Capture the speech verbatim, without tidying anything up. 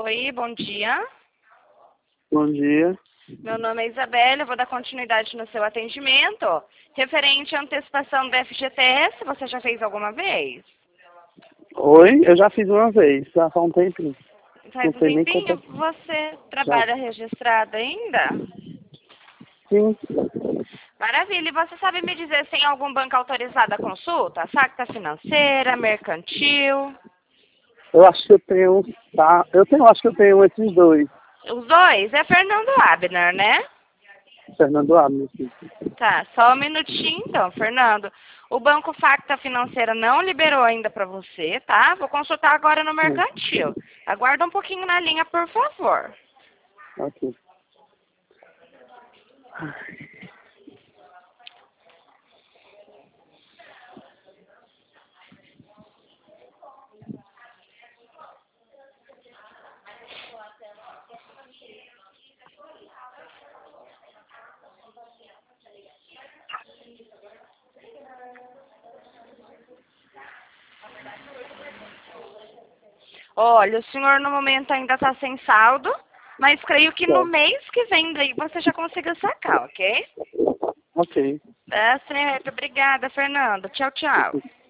Oi, bom dia. Bom dia. Meu nome é Isabela, eu vou dar continuidade no seu atendimento. Referente à antecipação do F G T S, você já fez alguma vez? Oi, eu já fiz uma vez, já faz um tempinho. Faz Não um sei nem tempinho? quanto. Você Já. trabalha registrado ainda? Sim. Maravilha. E você sabe me dizer se tem algum banco autorizado a consulta? Facta financeira, mercantil? Eu acho que eu tenho. Tá. Eu tenho, acho que eu tenho esses dois. Os dois? É Fernando Abner, né? Fernando Abner, sim. Tá, só um minutinho então, Fernando. O Banco Facta Financeira não liberou ainda para você, tá? Vou consultar agora no Sim. mercantil. Aguarda um pouquinho na linha, por favor. Ok. Olha, o senhor no momento ainda está sem saldo, mas creio que no Tá. mês que vem daí você já consiga sacar, ok? Ok. Tá certo, obrigada, Fernando. Tchau, tchau.